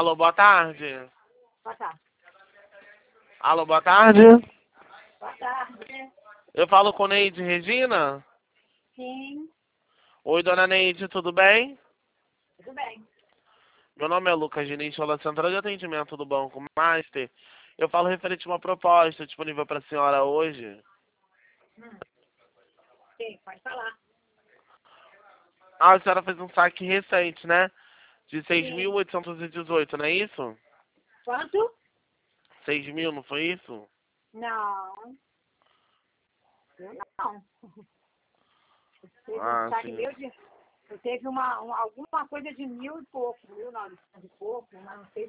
Alô, boa tarde. Boa tarde. Alô, boa tarde. Boa tarde. Eu falo com Neide Regina? Sim, Oi, dona Neide, tudo bem? tudo bem. Meu nome é Lucas Diniz, sou da Central de Atendimento do Banco Master. Eu falo referente a uma proposta disponível para a senhora hoje. Sim, pode falar. Ah, a senhora fez um saque recente, né? De Sim. 6.818, não é isso? Quanto? 6.000, não foi isso? Não. Eu não. Teve um Ah, saque sim. meu de... Eu teve alguma coisa de 1.000 e pouco, 1.900 e pouco, mas não sei